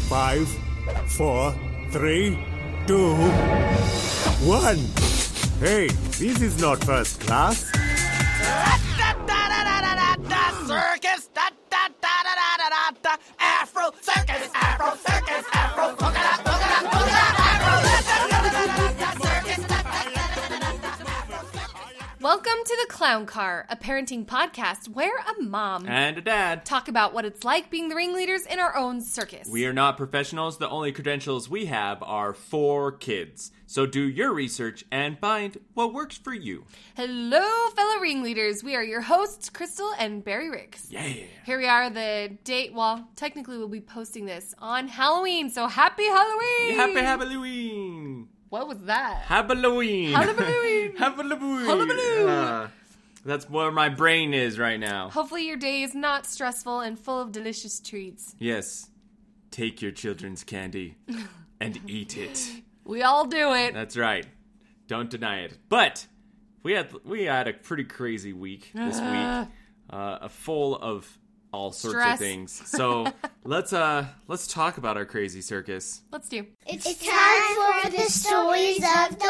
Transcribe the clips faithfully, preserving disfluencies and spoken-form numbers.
Five, four, three, two, one. Hey, this is not first class. Circus, da da da da da da da. Afro circus, Afro circus, Afro polka dot, polka dot, polka dot, Afro circus, da da da da da da. Welcome to the Clown Car, a parenting podcast where a mom and a dad talk about what it's like being the ringleaders in our own circus. We are not professionals. The only credentials we have are for kids. So do your research and find what works for you. Hello, fellow ringleaders. We are your hosts, Crystal and Barry Riggs. Yeah. Here we are, the date. Well, technically we'll be posting this on Halloween, so happy Halloween! Happy Halloween! What was that? Halloween! Halloween! Halloween! Halloween! Uh, that's where my brain is right now. Hopefully your day is not stressful and full of delicious treats. Yes. Take your children's candy and eat it. We all do it. That's right. Don't deny it. But we had we had a pretty crazy week this Uh. week, uh, full of all sorts Stress. of things. So let's uh let's talk about our crazy circus. Let's do. It's, it's time for the stories of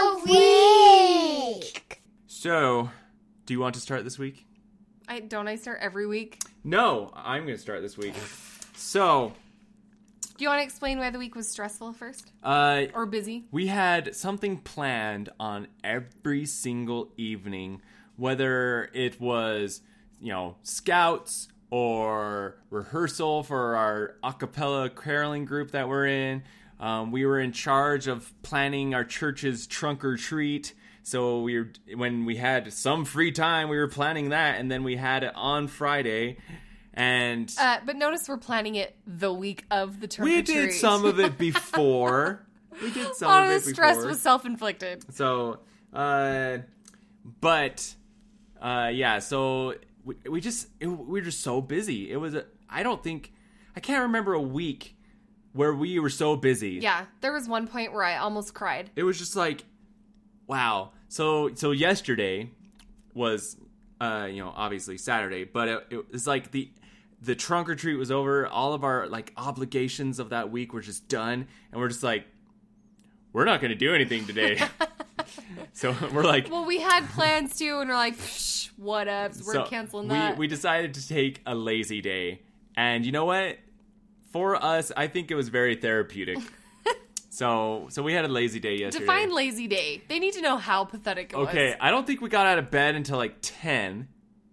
the week. So, do you want to start this week? I don't I start every week? No, I'm going to start this week. So, Do you want to explain why the week was stressful first? uh, Or busy? we had something planned on every single evening, whether it was, you know, scouts or rehearsal for our a cappella caroling group that we're in. Um, we were in charge of planning our church's trunk or treat. So we were, when we had some free time, we were planning that, and then we had it on Friday. And Uh, but notice we're planning it the week of the trunk we or did treat. some of it before. We did some All of of it the stress before. was self-inflicted. So, uh, but, uh, yeah, so we, we just, it, we were just so busy. It was, a, I don't think, I can't remember a week where we were so busy. Yeah, there was one point where I almost cried. It was just like, wow. So, so yesterday was, uh, you know, obviously Saturday, but it, it was like the, the trunk or treat was over. All of our, like, obligations of that week were just done. And we're just like, we're not going to do anything today. So we're like, Well, we had plans too, and we're like, Psh, whatevs, we're so canceling we, that. We decided to take a lazy day. And you know what? For us, I think it was very therapeutic. so so we had a lazy day yesterday. Define lazy day. They need to know how pathetic it was. Okay, I don't think we got out of bed until like ten.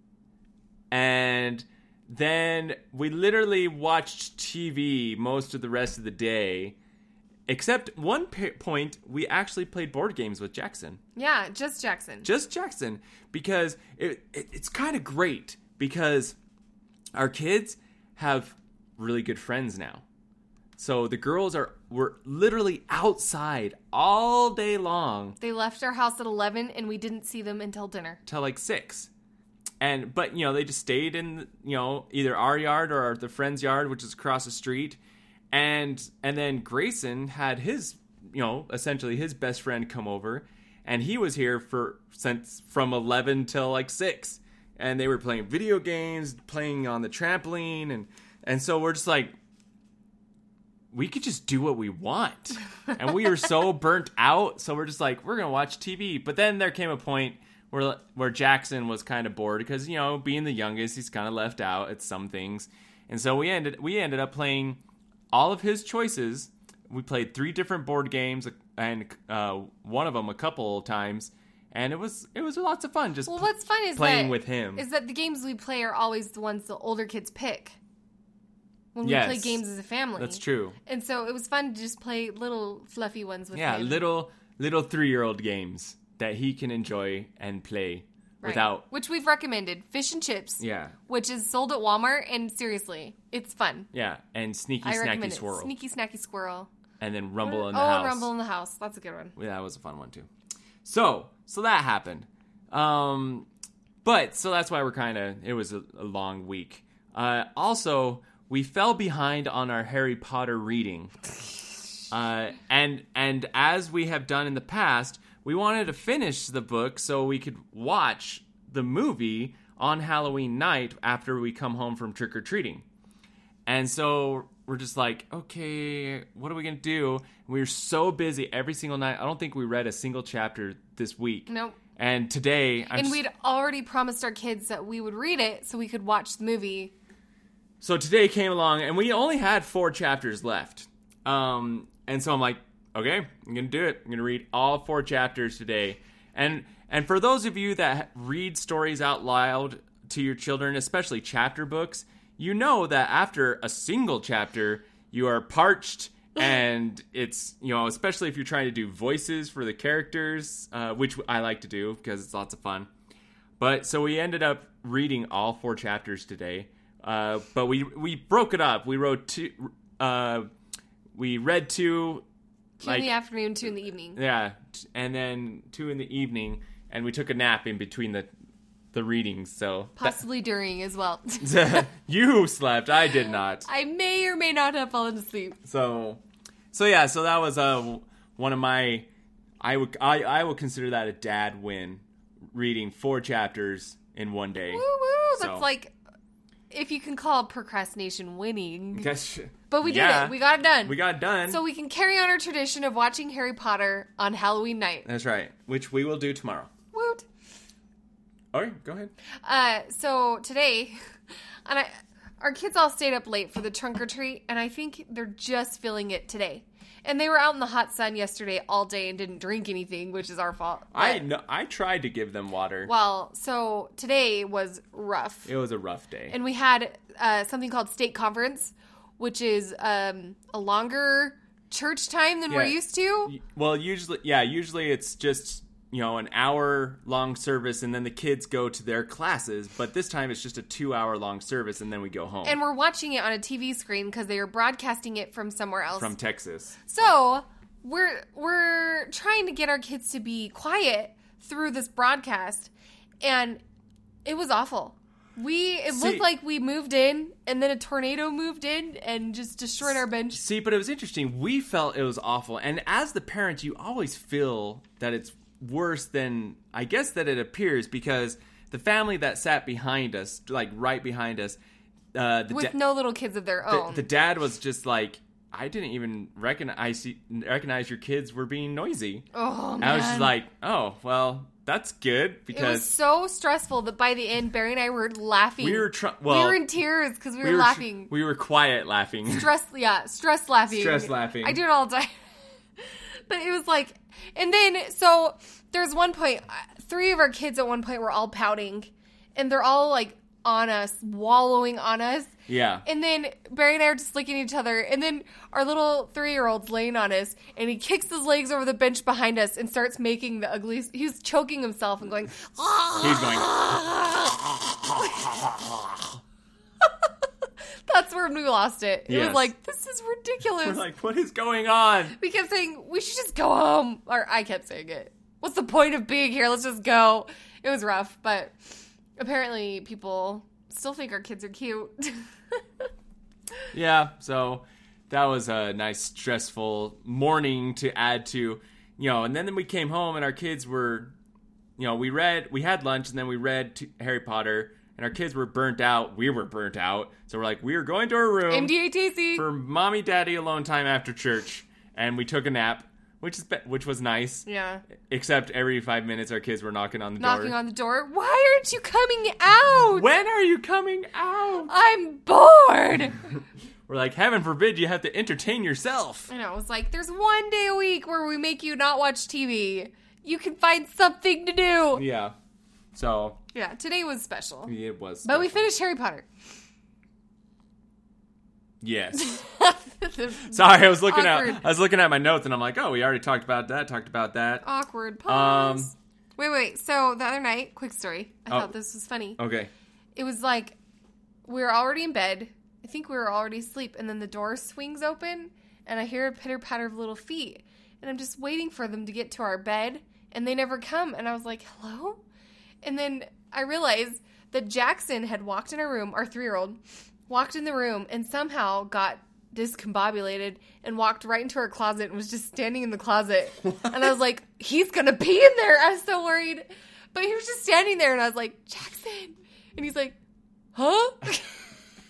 And then we literally watched T V most of the rest of the day. Except one p- point, we actually played board games with Jackson. Yeah, just Jackson. Just Jackson, because it, it it's kind of great because our kids have really good friends now. So the girls are were literally outside all day long They left our house at eleven, and we didn't see them until dinner. till like six. And but you know, they just stayed in, you know, either our yard or the friend's yard, which is across the street. And and then Grayson had his, you know, essentially his best friend come over, and he was here for since from eleven till like six, and they were playing video games, playing on the trampoline, and and so we're just like, we could just do what we want, and we were so burnt out, so we're just like, we're gonna watch T V. But then there came a point where where Jackson was kind of bored because, you know, being the youngest, he's kind of left out at some things, and so we ended we ended up playing all of his choices. We played three different board games, and uh, one of them a couple of times, and it was it was lots of fun. Just Well, what's fun is playing that, with him. is that the games we play are always the ones the older kids pick when we Yes, play games as a family. That's true. And so it was fun to just play little fluffy ones with Yeah, him. little little three year old games that he can enjoy and play Right. without. Which we've recommended. Fish and Chips. Yeah, Which is sold at Walmart, and seriously, it's fun. yeah, and sneaky I snacky recommend it. swirl, Sneaky Snacky Squirrel. and then rumble in the oh, house. Rumble in the House. That's a good one. Yeah, that was a fun one too. So, so that happened. Um, but so that's why we're kind of. It was a, a long week. Uh, also, we fell behind on our Harry Potter reading. Uh, and and as we have done in the past, we wanted to finish the book so we could watch the movie on Halloween night after we come home from trick or treating. And so we're just like, okay, what are we going to do? We were so busy every single night. I don't think we read a single chapter this week. Nope. And today... I'm and just, we'd already promised our kids that we would read it so we could watch the movie. So today came along, and we only had four chapters left. Um, and so I'm like, okay, I'm going to do it. I'm going to read all four chapters today. And and for those of you that read stories out loud to your children, especially chapter books, you know that after a single chapter, you are parched, and it's, you know, especially if you're trying to do voices for the characters, uh, which I like to do because it's lots of fun. But so we ended up reading all four chapters today. Uh, but we we broke it up. We wrote two. Uh, we read two. Two like, in the afternoon, two in the evening. Yeah, t- and then two in the evening, and we took a nap in between the the readings. So Possibly during as well. that, you slept. I did not. I may or may not have fallen asleep. So, so yeah. So that was uh, one of my. I would I I would consider that a dad win. Reading four chapters in one day. Woo woo! That's So- like, if you can call procrastination winning. That's, But we did yeah, it. We got it done. We got it done. So we can carry on our tradition of watching Harry Potter on Halloween night. That's right. Which we will do tomorrow. Woot. All right, go ahead. Uh, so today, and I, our kids all stayed up late for the trunk or treat, and I think they're just feeling it today. And they were out in the hot sun yesterday all day and didn't drink anything, which is our fault. I But- no, I tried to give them water. Well, so today was rough. It was a rough day. And we had uh, something called state conference, which is um, a longer church time than we're Yeah. used to. Y- Well, usually, yeah, usually it's just, you know, an hour long service and then the kids go to their classes. But this time it's just a two hour long service and then we go home And we're watching it on a T V screen because they are broadcasting it from somewhere else. from Texas. So we're we're trying to get our kids to be quiet through this broadcast, and it was awful. We it See- looked like we moved in, and then a tornado moved in and just destroyed our bench. See, but it was interesting. We felt it was awful. And as the parents, you always feel that it's worse than, I guess, that it appears because the family that sat behind us, like right behind us, uh, the With da- no little kids of their the, own. the dad was just like, I didn't even recognize recognize your kids were being noisy. oh And man! I was just like, oh, well, that's good it was because so stressful that by the end, Barry and I were laughing. we were trying. Well, we were in tears because we were, we were tr- laughing. we were quiet laughing. Stress, yeah, stress laughing. Stress laughing. I do it all the time. But it was like, and then, so there's one point, uh, three of our kids at one point were all pouting, and they're all like on us, wallowing on us. Yeah. And then Barry and I are just looking at each other, and then our little three-year-old's laying on us, and he kicks his legs over the bench behind us and starts making the ugliest, he's choking himself and going, He's going. that's where we lost it. It Yes. was like, this is ridiculous. We're like, what is going on? We kept saying, we should just go home. Or I kept saying it. What's the point of being here? Let's just go. It was rough, but apparently people still think our kids are cute. Yeah, so that was a nice stressful morning to add to, you know, and then we came home and our kids were, you know, we read, we had lunch and then we read t- Harry Potter and our kids were burnt out. We were burnt out. So we're like, we are going to our room M D A T C. for mommy daddy alone time after church. And we took a nap, which is be- which was nice. Yeah. Except every five minutes our kids were knocking on the Knocking door. on the door. Why aren't you coming out? When are you coming out? I'm bored. We're like, heaven forbid you have to entertain yourself. I know. It was like, there's one day a week where we make you not watch T V. You can find something to do. Yeah. So Yeah, today was special. it was. But we special. finished Harry Potter. Yes. Sorry, I was looking Awkward. at I was looking at my notes and I'm like, oh, we already talked about that. Talked about that. Awkward pause. Um, wait, wait. So the other night, quick story. I Oh. thought this was funny. Okay. It was like we were already in bed. I think we were already asleep, and then the door swings open, and I hear a pitter patter of little feet, and I'm just waiting for them to get to our bed, and they never come. And I was like, hello? And then I realized that Jackson had walked in our room, our three-year-old, walked in the room and somehow got discombobulated and walked right into our closet and was just standing in the closet. And I was like, he's going to pee in there. I was so worried. But he was just standing there, and I was like, Jackson. And he's like, huh?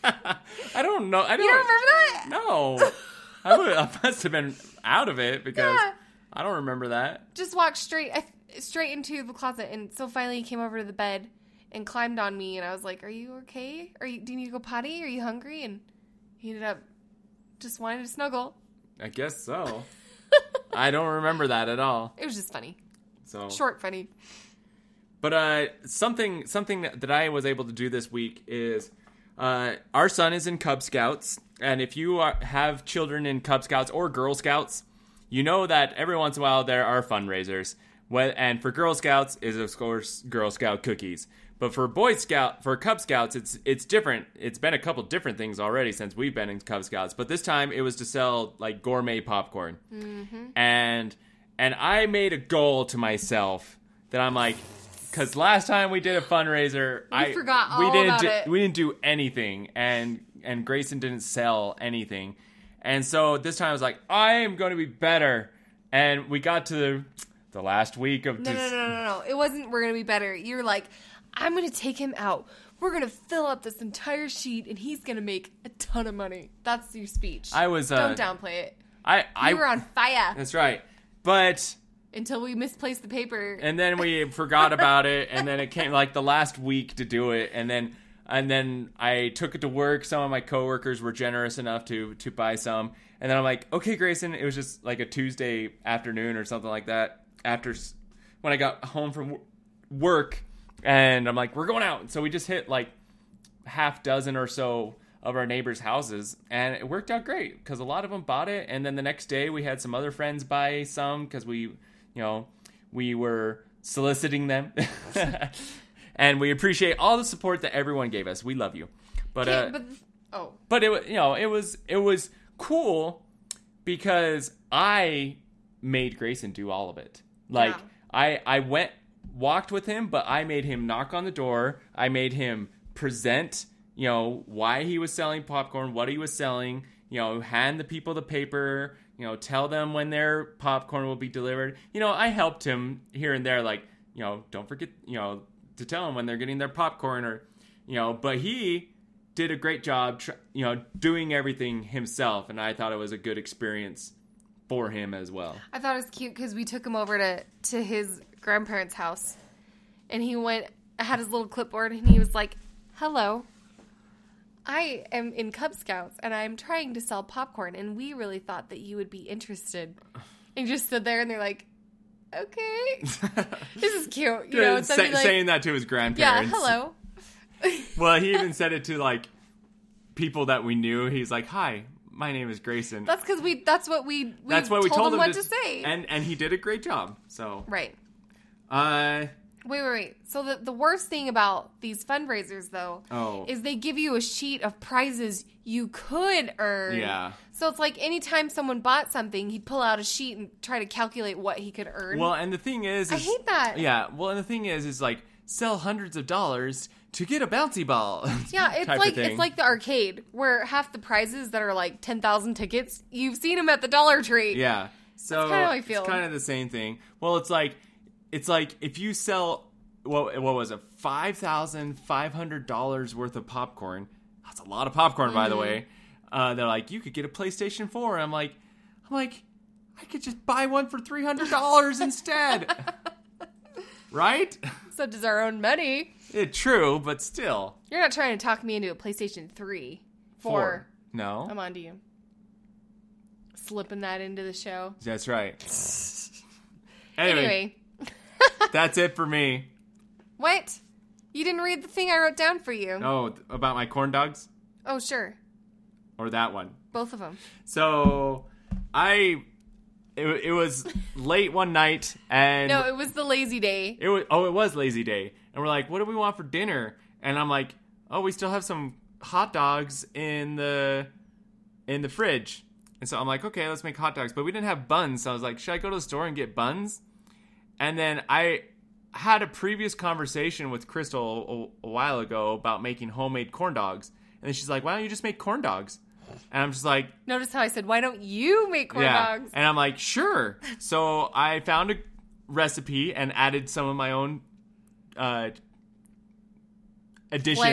I don't know. I don't, You don't remember that? No. I, would, I must have been out of it because Yeah. I don't remember that. Just walked straight I, straight into the closet, and so finally he came over to the bed and climbed on me, and I was like, "Are you okay? Are you? Do you need to go potty? Are you hungry?" And he ended up just wanting to snuggle. I guess so. I don't remember that at all. It was just funny, So short funny. But uh, something something that, that I was able to do this week is uh, our son is in Cub Scouts, and if you are, have children in Cub Scouts or Girl Scouts, you know that every once in a while there are fundraisers. Well, and for Girl Scouts is of course Girl Scout cookies. But for Boy Scout, for Cub Scouts, it's it's different. It's been a couple different things already since we've been in Cub Scouts. But this time it was to sell like gourmet popcorn, mm-hmm. and and I made a goal to myself that I'm like, because last time we did a fundraiser, We I forgot all we didn't about do, it. we didn't do anything, and and Grayson didn't sell anything, and so this time I was like, I am going to be better, and we got to the, the last week of No, no, no, no, no. It wasn't. We're gonna be better. You're like, I'm going to take him out. We're going to fill up this entire sheet, and he's going to make a ton of money. That's your speech. I was, uh, Don't downplay it. I I You were on fire That's right, but. until we misplaced the paper. And then we forgot about it, and then it came like the last week to do it, and then and then I took it to work. Some of my coworkers were generous enough to to buy some, and then I'm like, okay, Grayson. It was just like a Tuesday afternoon or something like that. After s- when I got home from w- work, and I'm like, we're going out. So we just hit like half dozen or so of our neighbors' houses, and it worked out great because a lot of them bought it. And then the next day, we had some other friends buy some because we. You know, we were soliciting them, and we appreciate all the support that everyone gave us. We love you, but uh, Can't- but oh, but it wa- you know it was it was cool because I made Grayson do all of it. Like Yeah. I I went walked with him, but I made him knock on the door. I made him present, you know, why he was selling popcorn, what he was selling. You know, hand the people the paper. You know, tell them when their popcorn will be delivered. You know, I helped him here and there, like, you know, don't forget, you know, to tell them when they're getting their popcorn or, you know, but he did a great job, tr- you know, doing everything himself. And I thought it was a good experience for him as well. I thought it was cute because we took him over to, to his grandparents' house, and he went, had his little clipboard, and he was like, hello, I am in Cub Scouts, and I'm trying to sell popcorn, and we really thought that you would be interested. And just stood there, and they're like, okay. This is cute. You know, Sa- something like, saying that to his yeah, grandparents. hello. Well, he even said it to, like, people that we knew. He's like, hi, my name is Grayson. That's because we, that's what we, we That's what we told, told him him what to, say. And, and he did a great job. So, Right. uh... Wait, wait, wait. So the, the worst thing about these fundraisers, though, Oh. is they give you a sheet of prizes you could earn. Yeah. So it's like anytime someone bought something, he'd pull out a sheet and try to calculate what he could earn. Well, and the thing is, I is hate that. Yeah, well, and the thing is, is like sell hundreds of dollars to get a bouncy ball. yeah, it's type of like thing. it's like the arcade where half the prizes that are like ten thousand tickets, you've seen them at the Dollar Tree. Yeah, so That's kinda how I feel. It's kind of the same thing. Well, it's like it's like if you sell what what was it five thousand five hundred dollars worth of popcorn. That's a lot of popcorn, by Mm-hmm. the way. Uh, they're like, you could get a PlayStation four. And I'm like, I'm like, I could just buy one for three hundred dollars instead, right? So does our own money. It, true, but still. You're not trying to talk me into a PlayStation three. Four. No. I'm on to you. Slipping that into the show. That's right. Anyway, Anyway. that's it for me. What? You didn't read the thing I wrote down for you. Oh, th- about my corn dogs? Oh, sure. Or that one? Both of them. So, I... It, it was late one night, and... No, it was the lazy day. It was, oh, it was lazy day. And we're like, what do we want for dinner? And I'm like, oh, we still have some hot dogs in the in the fridge. And so I'm like, okay, let's make hot dogs. But we didn't have buns. So I was like, should I go to the store and get buns? And then I had a previous conversation with Crystal a, a while ago about making homemade corn dogs. And then she's like, why don't you just make corn dogs? And I'm just like, Notice how I said, why don't you make corn yeah. dogs? And I'm like, sure. So I found a recipe and added some of my own uh, additions, Flair?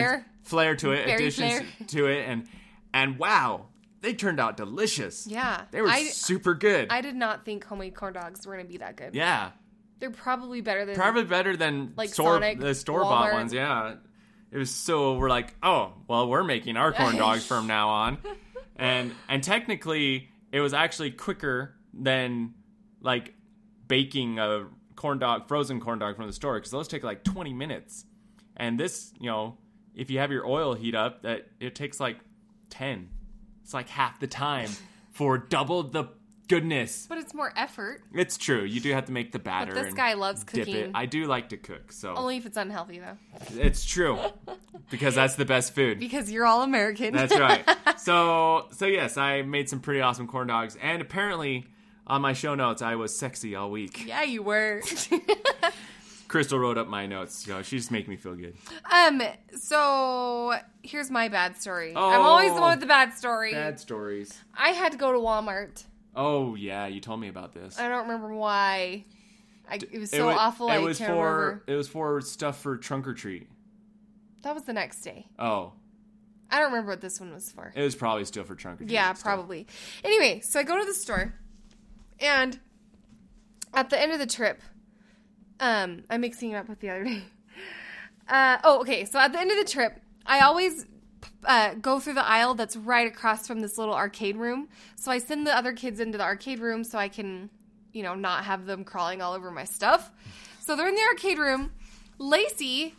flair to it, Berry additions flair. to it, and and wow, they turned out delicious. Yeah. They were I- super good. I did not think homemade corn dogs were going to be that good. yeah. They're probably better than Probably better than Like store, Sonic, the store-bought Walmart. ones, yeah. It was so, we're like, oh, well, we're making our corn dogs from now on. And and technically, it was actually quicker than, like, baking a corn dog, frozen corn dog from the store, because those take, like, twenty minutes. And this, you know, if you have your oil heat up, that it takes, like, ten. It's like half the time for double the goodness. But it's more effort. It's true. You do have to make the batter. this and guy loves dip cooking. it. I do like to cook, so Only if it's unhealthy, though. it's true because that's the best food. Because you're all American. That's right. So, so yes, I made some pretty awesome corn dogs, and apparently on my show notes, I was sexy all week. Yeah, you were. Crystal wrote up my notes, so she just make me feel good. um. So here's my bad story. Oh. I'm always the one with the bad story. Bad stories. I had to go to Walmart. Oh yeah, you told me about this. I don't remember why. I, it was It so wa- awful. It I was can't for remember. it was for stuff for trunk or treat. That was the next day. Oh, I don't remember what this one was for. it was probably still for trunk or treat. Yeah, stuff. probably. Anyway, so I go to the store, and at the end of the trip, um, I'm mixing it up with the other day. Uh, oh, okay. So at the end of the trip, I always uh, go through the aisle that's right across from this little arcade room. So I send the other kids into the arcade room so I can, you know, not have them crawling all over my stuff. So they're in the arcade room. Lacey,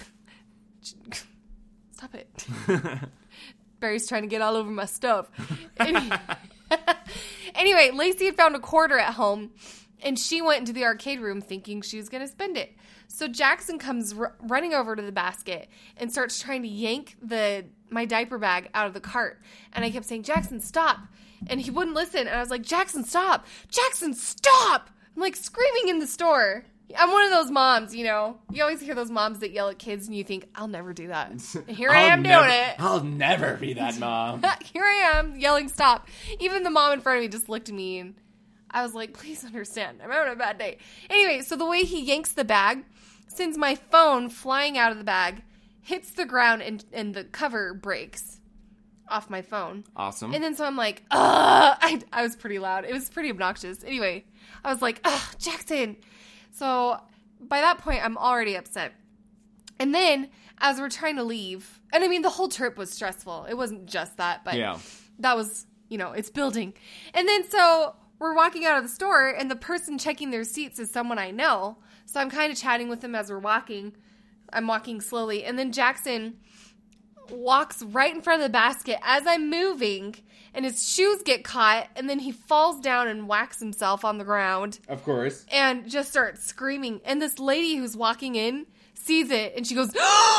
stop it. Barry's trying to get all over my stuff. Anyway, anyway, Lacey had found a quarter at home, and she went into the arcade room thinking she was going to spend it. So Jackson comes r- running over to the basket and starts trying to yank the my diaper bag out of the cart. And I kept saying, Jackson, stop. And he wouldn't listen. And I was like, Jackson, stop. Jackson, stop. I'm like screaming in the store. I'm one of those moms, you know. You always hear those moms that yell at kids, and you think, I'll never do that. And here I I'll am never- doing it. I'll never be that mom. Here I am yelling stop. Even the mom in front of me just looked at me, and I was like, please understand. I'm having a bad day. Anyway, so the way he yanks the bag sends my phone flying out of the bag, hits the ground, and, and the cover breaks off my phone. Awesome. And then so I'm like, ugh. I, I was pretty loud. It was pretty obnoxious. Anyway, I was like, ugh, Jackson. So by that point, I'm already upset. And then as we're trying to leave, and I mean, the whole trip was stressful. It wasn't just that, but Yeah. that was, you know, it's building. And then so we're walking out of the store, and the person checking their seats is someone I know. So I'm kind of chatting with them as we're walking. I'm walking slowly. And then Jackson walks right in front of the basket as I'm moving, and his shoes get caught, and then he falls down and whacks himself on the ground Of course. and just starts screaming. And this lady who's walking in sees it, and she goes,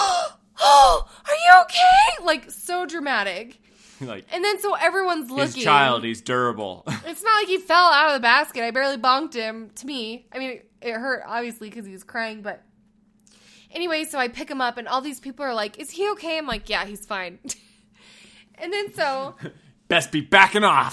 oh, are you okay? Like, so dramatic. Like And then so everyone's looking. his child, he's durable. It's not like he fell out of the basket. I barely bonked him, to me. I mean, it hurt, obviously, because he was crying, but anyway, so I pick him up, and all these people are like, is he okay? I'm like, yeah, he's fine. And then so Best be backing off.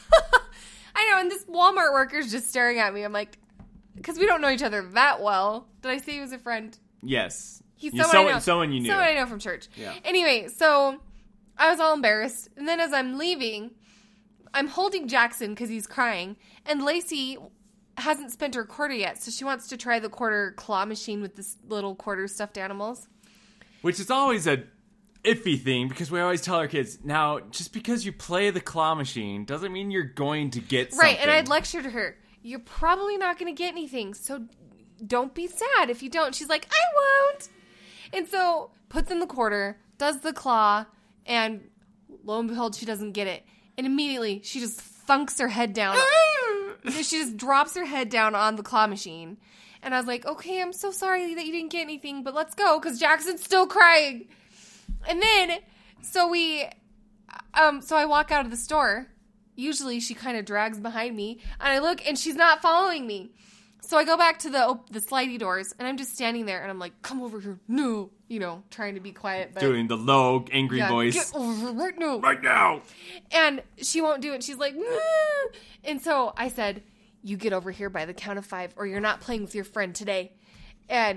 I know, and this Walmart worker's just staring at me. I'm like, because we don't know each other that well. Did I say he was a friend? Yes. He's You- someone, someone, I know. someone you knew. Someone I know from church. Yeah. Anyway, so I was all embarrassed. And then as I'm leaving, I'm holding Jackson because he's crying. And Lacey hasn't spent her quarter yet, so she wants to try the quarter claw machine with this little quarter stuffed animals. Which is always a iffy thing, because we always tell our kids, now, just because you play the claw machine doesn't mean you're going to get something. Right, and I'd lectured her, you're probably not going to get anything, so don't be sad if you don't. She's like, I won't. And so puts in the quarter, does the claw, and lo and behold, she doesn't get it. And immediately, she just thunks her head down. She just drops her head down on the claw machine. And I was like, okay, I'm so sorry that you didn't get anything, but let's go, because Jackson's still crying. And then, so we, um, so I walk out of the store. Usually she kind of drags behind me, and I look, and she's not following me. So I go back to the op- the slidey doors, and I'm just standing there, and I'm like, come over here, no, you know, trying to be quiet. But Doing the low, angry yeah, voice. get over here right now. Right now. And she won't do it. She's like, nah. And so I said, you get over here by the count of five, or you're not playing with your friend today. And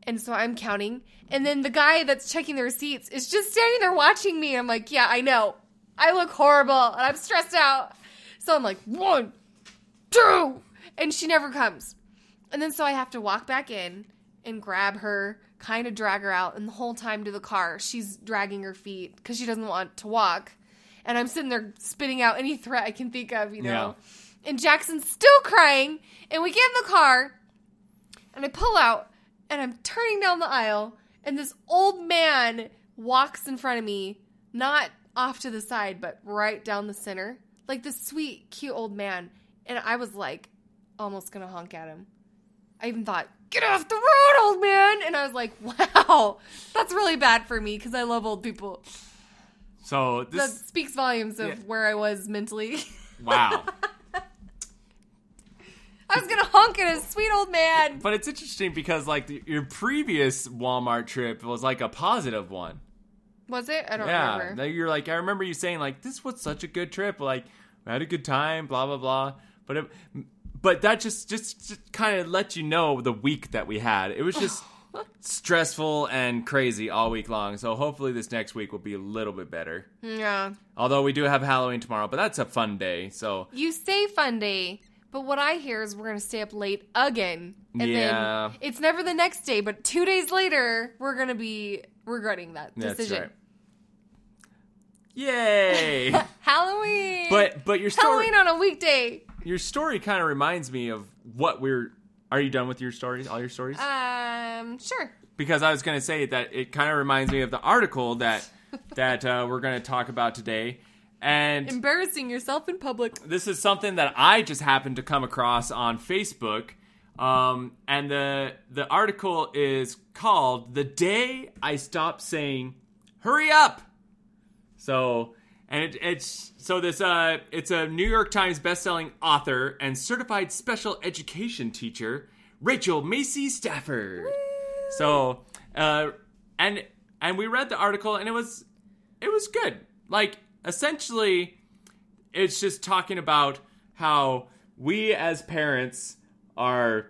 And so I'm counting. And then the guy that's checking the receipts is just standing there watching me. I'm like, yeah, I know. I look horrible. And I'm stressed out. So I'm like, one, two. And she never comes. And then so I have to walk back in and grab her, kind of drag her out. And the whole time to the car, she's dragging her feet because she doesn't want to walk. And I'm sitting there spitting out any threat I can think of, you know. Yeah. And Jackson's still crying. And we get in the car. And I pull out. And I'm turning down the aisle, and this old man walks in front of me, not off to the side, but right down the center. Like this sweet, cute old man. And I was like, almost going to honk at him. I even thought, get off the road, old man! And I was like, wow, that's really bad for me, because I love old people. So this... That speaks volumes of yeah. where I was mentally. Wow. I was going to honk at a sweet old man. But it's interesting because, like, the, your previous Walmart trip was, like, a positive one. Was it? I don't yeah, remember. Yeah, you're like, I remember you saying, like, this was such a good trip. Like, we had a good time, blah, blah, blah. But it, but that just, just, just kind of let you know the week that we had. It was just stressful and crazy all week long. So hopefully this next week will be a little bit better. Yeah. Although we do have Halloween tomorrow, but that's a fun day. So you say fun day. But what I hear is we're going to stay up late again. And yeah. then it's never the next day, but two days later, we're going to be regretting that decision. That's right. Yay! Halloween! But but your story... Halloween on a weekday! Your story kind of reminds me of what we're... Are you done with your stories? All your stories? Um, sure. Because I was going to say that it kind of reminds me of the article that, that uh, we're going to talk about today. And embarrassing yourself in public. This is something that I just happened to come across on Facebook. Um, and the the article is called "The Day I Stopped Saying Hurry Up." So, and it, it's so this uh it's a New York Times bestselling author and certified special education teacher, Rachel Macy Stafford. Woo! So, uh and and we read the article and it was it was good. Like, essentially, it's just talking about how we as parents are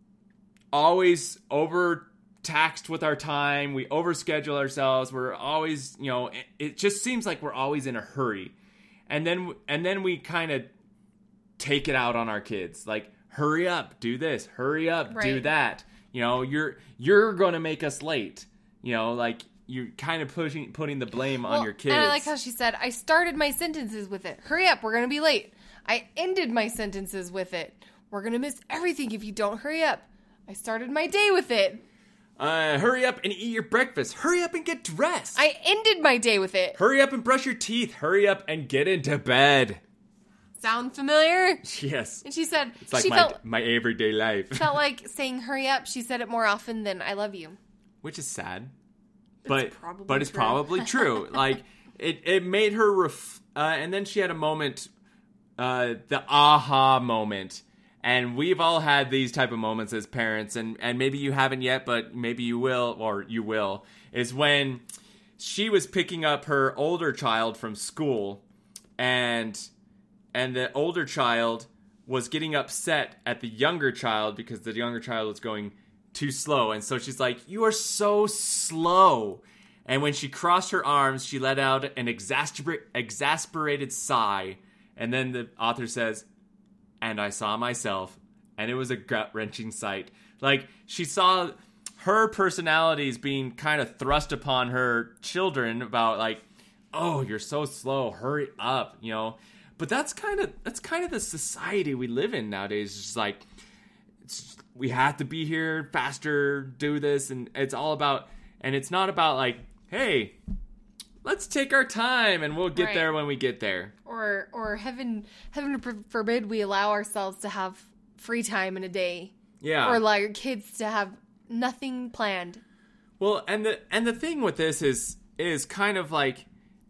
always overtaxed with our time. We overschedule ourselves. We're always, you know, it, it just seems like we're always in a hurry. And then and then we kind of take it out on our kids. Like, hurry up, do this. Hurry up, right. do that. You know, you're you're going to make us late. You know, like, you're kind of pushing, putting the blame well, on your kids. And I like how she said, I started my sentences with it. Hurry up, we're going to be late. I ended my sentences with it. We're going to miss everything if you don't hurry up. I started my day with it. Uh, hurry up and eat your breakfast. Hurry up and get dressed. I ended my day with it. Hurry up and brush your teeth. Hurry up and get into bed. Sound familiar? Yes. And she said, it's like she my, felt, my everyday life. felt like saying hurry up. She said it more often than I love you. Which is sad. But it's probably but it's true. probably true. Like, it, it made her, ref- uh, and then she had a moment, uh, the aha moment. And we've all had these type of moments as parents, and, and maybe you haven't yet, but maybe you will, or you will, is when she was picking up her older child from school, and and the older child was getting upset at the younger child because the younger child was going too slow. And so she's like, you are so slow. And when she crossed her arms, she let out an exasper- exasperated sigh. And then the author says, and I saw myself, and it was a gut-wrenching sight. Like, she saw her personalities being kind of thrust upon her children about, like, oh, you're so slow, hurry up, you know. But that's kind of that's kind of the society we live in nowadays. It's just like, it's, we have to be here faster, do this, and it's all about, and it's not about, like, hey, let's take our time and we'll get right. there when we get there. Or or heaven heaven forbid we allow ourselves to have free time in a day. Yeah. Or allow your kids to have nothing planned. Well, and the and the thing with this is is kind of like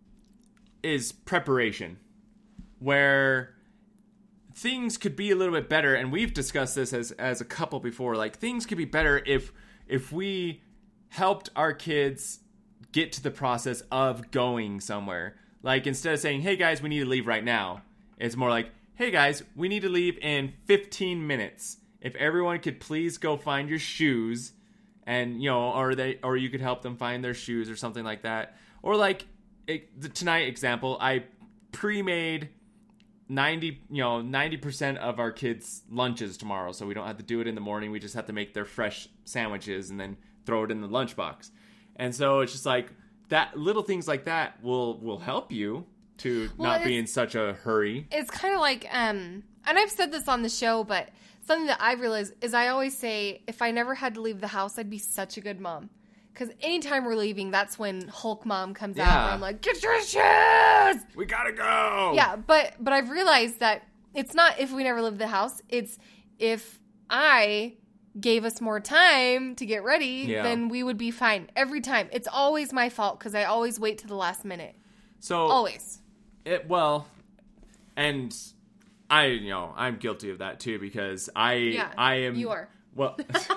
is preparation, where things could be a little bit better, and we've discussed this as as a couple before. Like, things could be better if if we helped our kids get to the process of going somewhere. Like, instead of saying, hey guys, we need to leave right now, it's more like, hey guys, we need to leave in fifteen minutes. If everyone could please go find your shoes and you know, or they, or you could help them find their shoes or something like that. Or like it, the tonight example, I pre-made ninety, you know, ninety percent of our kids' lunches tomorrow, so we don't have to do it in the morning. We just have to make their fresh sandwiches and then throw it in the lunchbox. And so it's just like that. Little things like that will will help you to Well, not be it's- in such a hurry. It's kind of like, um, and I've said this on the show, but something that I realized is I always say, if I never had to leave the house, I'd be such a good mom. Because anytime we're leaving, that's when Hulk mom comes out. Yeah. Where I'm like, get your shoes! We gotta go. Yeah, but but I've realized that it's not if we never leave the house. It's if I gave us more time to get ready, Yeah. then we would be fine every time. It's always my fault because I always wait to the last minute. So Always. It, well, and I, you know, I'm guilty of that too because I, Yeah, I am. you are. Well,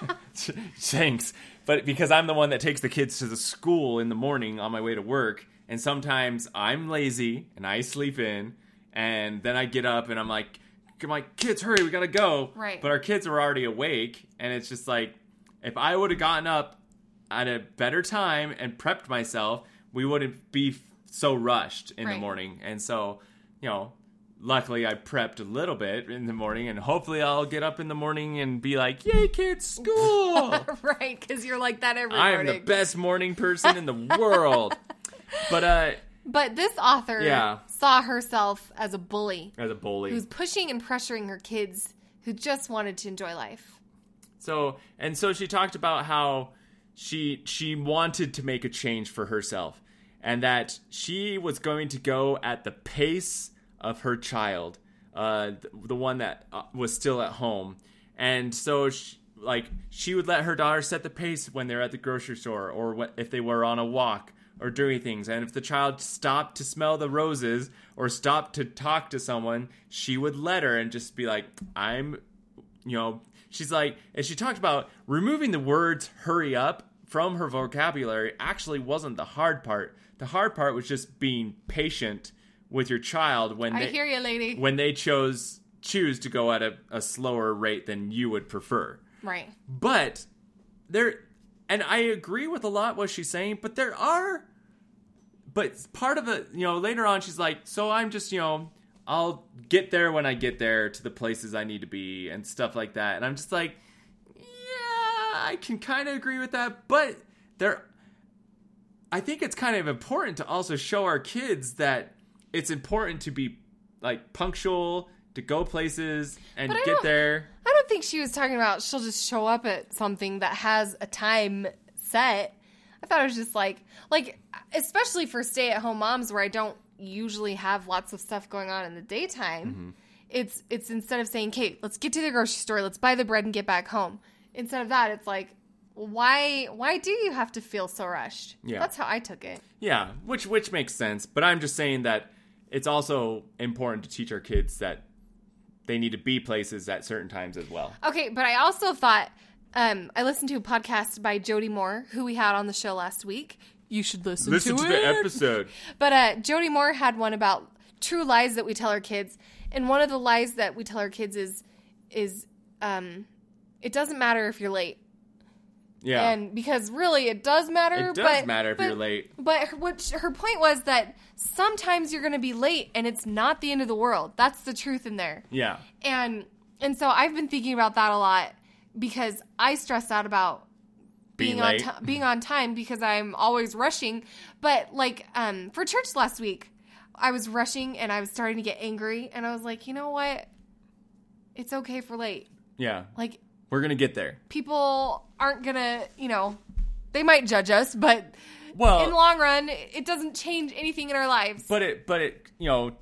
thanks. But because I'm the one that takes the kids to the school in the morning on my way to work, and sometimes I'm lazy and I sleep in, and then I get up and I'm like, I'm like, kids, hurry, we gotta go. Right. But our kids are already awake, and it's just like, if I would have gotten up at a better time and prepped myself, we wouldn't be so rushed in the Right. morning. And so, you know, luckily I prepped a little bit in the morning, and hopefully I'll get up in the morning and be like, yay, kids, school. Right, because you're like that every I am morning. the best morning person in the world. But, uh, But this author Yeah. saw herself as a bully as a bully. who's pushing and pressuring her kids who just wanted to enjoy life. So, and so she talked about how she she wanted to make a change for herself, and that she was going to go at the pace of her child, uh, the, the one that uh, was still at home. And so, she, like, she would let her daughter set the pace when they're at the grocery store, or what, if they were on a walk or doing things. And if the child stopped to smell the roses or stopped to talk to someone, she would let her and just be like, I'm, you know, she's like, and she talked about removing the words hurry up from her vocabulary actually wasn't the hard part. The hard part was just being patient with your child when I they, hear you, lady. when they chose choose to go at a, a slower rate than you would prefer. Right. But there, and I agree with a lot what she's saying, but there are, but part of it, you know, later on she's like, so I'm just, you know, I'll get there when I get there to the places I need to be and stuff like that. And I'm just like, yeah, I can kind of agree with that, but there, I think it's kind of important to also show our kids that it's important to be like punctual, to go places and But I get don't- there. I don't think she was talking about she'll just show up at something that has a time set. I thought it was just like, like, especially for stay-at-home moms where I don't usually have lots of stuff going on in the daytime. Mm-hmm. It's it's instead of saying, "Kate, let's get to the grocery store, let's buy the bread and get back home." Instead of that, it's like, why why do you have to feel so rushed? Yeah. That's how I took it. Yeah, which which makes sense. But I'm just saying that it's also important to teach our kids that they need to be places at certain times as well. Okay, but I also thought um, I listened to a podcast by Jody Moore, who we had on the show last week. You should listen, Listen to, to it. the episode. But uh, Jody Moore had one about true lies that we tell our kids, and one of the lies that we tell our kids is is um, it doesn't matter if you're late. Yeah. And because really it does matter. It does but, matter if but- you're late. But her, what her point was that sometimes you're going to be late, and it's not the end of the world. That's the truth in there. Yeah. And and so I've been thinking about that a lot because I stress out about Being being, on late. ti- being on time because I'm always rushing. But like um, for church last week, I was rushing and I was starting to get angry, and I was like, you know what? It's okay for late. Yeah. Like We're going to get there. people aren't gonna, you know, they might judge us, but Well, in the long run, it doesn't change anything in our lives. but it but it, you know,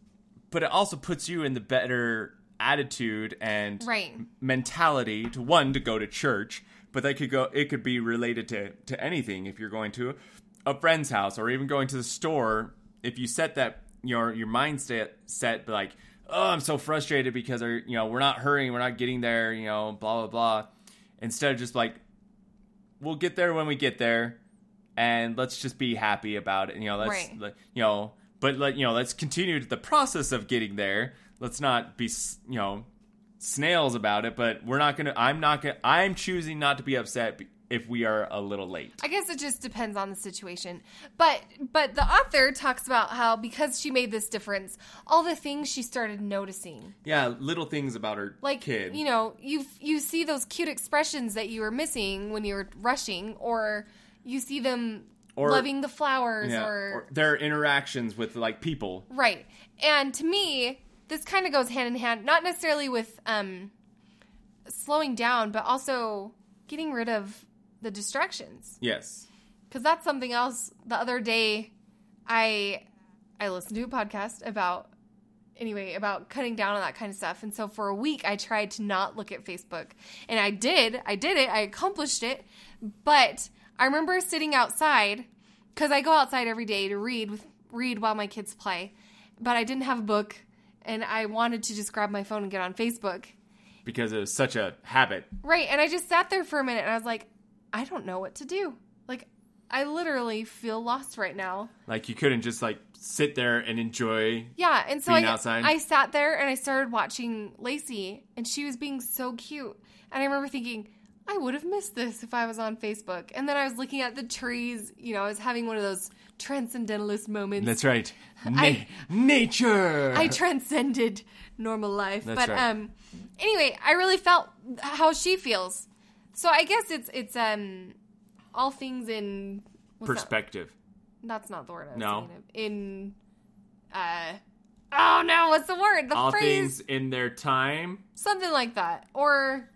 but it also puts you in the better attitude and Right. mentality to one to go to church, but that could go it could be related to to anything. If you're going to a friend's house or even going to the store, if you set that your your mindset set like, oh, I'm so frustrated because our, you know, we're not hurrying, we're not getting there, you know, blah blah blah, instead of just like, we'll get there when we get there, and let's just be happy about it. You know, let's Right. let, you know, but let you know, let's continue the process of getting there. Let's not be, you know, snails about it. But we're not gonna. I'm not gonna. I'm choosing not to be upset be- if we are a little late. I guess it just depends on the situation. But but the author talks about how because she made this difference, all the things she started noticing. Yeah, little things about her Like, kid. you know, you you see those cute expressions that you were missing when you were rushing, or you see them Or- loving the flowers, Yeah, or, or their interactions with like people. right. And to me, this kind of goes hand in hand, not necessarily with um, slowing down, but also getting rid of the distractions. Yes. Because that's something else. The other day, I I listened to a podcast about, anyway, about cutting down on that kind of stuff. And so for a week, I tried to not look at Facebook. And I did. I did it. I accomplished it. But I remember sitting outside, because I go outside every day to read with read while my kids play. But I didn't have a book, and I wanted to just grab my phone and get on Facebook. Because it was such a habit. Right. And I just sat there for a minute, and I was like, I don't know what to do. Like, I literally feel lost right now. Like you couldn't just like sit there and enjoy. Yeah, and so Being I, outside? I sat there and I started watching Lacey, and she was being so cute. And I remember thinking, I would have missed this if I was on Facebook. And then I was looking at the trees. You know, I was having one of those transcendentalist moments. That's right. Na- I- nature. I transcended normal life. That's but right. um, anyway, I really felt how she feels. So I guess it's it's um all things in what's that? Perspective. That's not the word I was No. thinking of. In, uh, oh no, what's the word? The All phrase, things in their time. something like that, or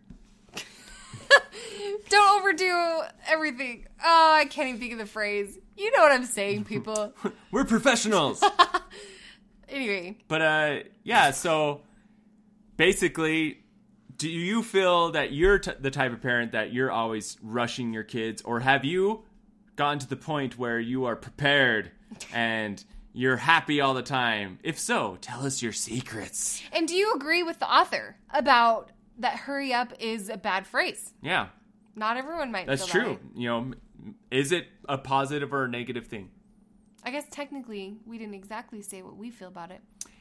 don't overdo everything. Oh, I can't even think of the phrase. You know what I'm saying, people. We're professionals. Anyway, But uh, yeah. So basically, do you feel that you're t- the type of parent that you're always rushing your kids, or have you gotten to the point where you are prepared and you're happy all the time? If so, tell us your secrets. and do you agree with the author about that? Hurry up is a bad phrase. Yeah, Not everyone might. that's feel that true. way. You know, m- is it a positive or a negative thing? I guess technically we didn't exactly say what we feel about it.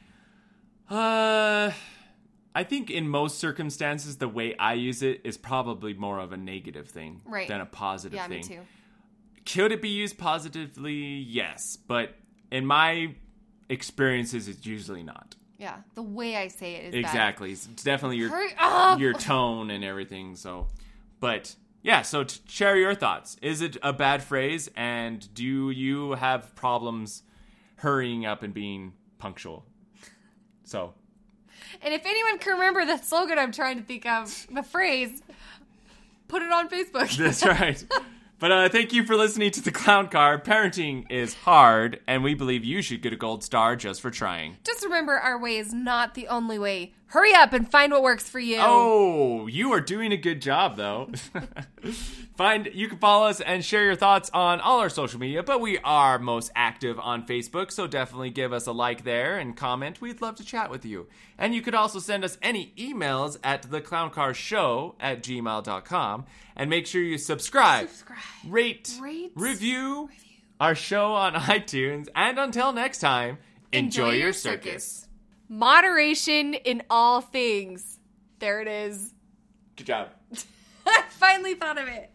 Uh, I think in most circumstances, the way I use it is probably more of a negative thing Right. than a positive Yeah, thing. me too. Could it be used positively? Yes, but in my experiences, it's usually not. Yeah, the way I say it is Exactly. It's definitely your bad. Hurry up! your tone and everything. So, but yeah. So t- share your thoughts. Is it a bad phrase? And do you have problems hurrying up and being punctual? So And if anyone can remember the slogan I'm trying to think of, the phrase, put it on Facebook. that's right. But uh, thank you for listening to The Clown Car. Parenting is hard, and we believe you should get a gold star just for trying. Just remember, our way is not the only way. Hurry up and find what works for you. Oh, you are doing a good job, though. Find you can follow us and share your thoughts on all our social media, but we are most active on Facebook, so definitely give us a like there and comment. We'd love to chat with you. And you could also send us any emails at theclowncarshow at gmail dot com, and make sure you subscribe, Subscribe. rate, Rate. review, our show on iTunes, and until next time, enjoy, your circus. Moderation in all things. There it is. Good job. I finally thought of it.